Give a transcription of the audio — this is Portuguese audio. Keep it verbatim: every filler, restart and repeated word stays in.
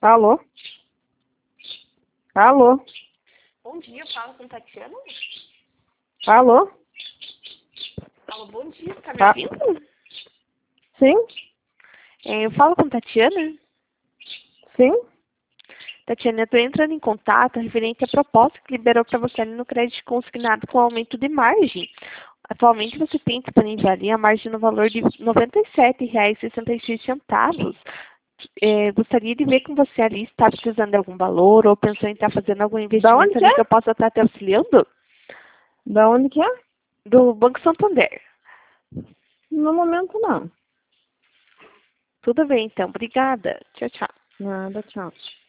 Alô? Alô? Bom dia, eu falo com Tatiana? Alô? Alô, bom dia, tá me Ah, ouvindo? sim? É, eu falo com Tatiana? Sim? Tatiana, eu tô entrando em contato referente à proposta que liberou para você ali no crédito consignado com aumento de margem. Atualmente você tem disponível ali a margem no valor de noventa e sete reais e sessenta e seis centavos. É, gostaria de ver com você ali se está precisando de algum valor ou pensou em estar fazendo algum Da onde investimento que ali que é? eu possa estar te auxiliando? Da onde que é? Do Banco Santander. No momento não. Tudo bem, então. Obrigada. Tchau, tchau. Nada, tchau.